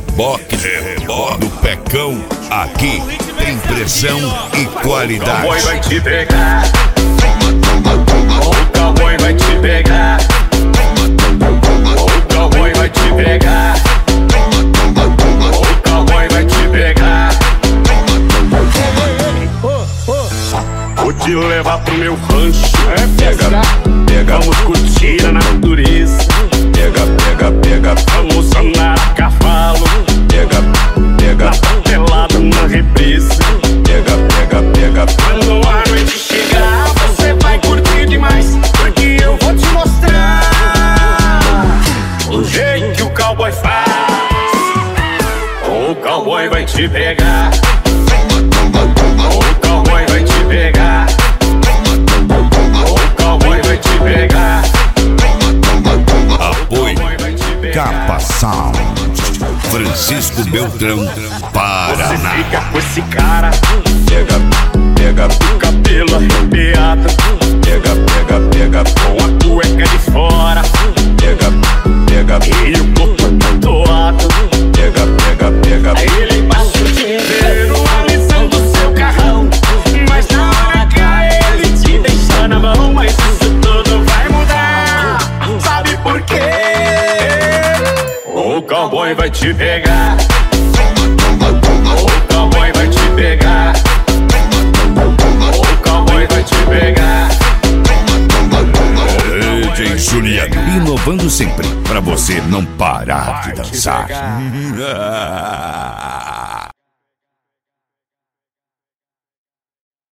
reboque do Pecão. Aqui tem pressão e qualidade. O cowboy vai te pegar. O cowboy vai te pegar. O cowboy vai te pegar. O cowboy vai te pegar. Vou te levar pro meu rancho. Pega, vamos curtir a natureza. Pega, vamos andar a cavalo. Na papelada, na represa. Pega. Quando a noite chegar, você vai curtir demais, porque eu vou te mostrar o jeito que o cowboy faz. O cowboy vai te pegar. O cowboy vai te pegar. O cowboy vai te pegar. Apoio Capa Sound, Francisco Beltrão, Paraná. Você fica com esse cara. Pega, o cabelo arrepiado. Pega, com a cueca de fora. Pega, e o corpo tatuado. Pega, ele passa o dia inteiro alisando seu carrão, mas na hora H ele te deixa na mão. Mas isso tudo vai mudar, sabe por quê? O cowboy vai te pegar. O cowboy vai te pegar. O cowboy vai te pegar. DJ Juliano, inovando sempre pra você não parar de dançar.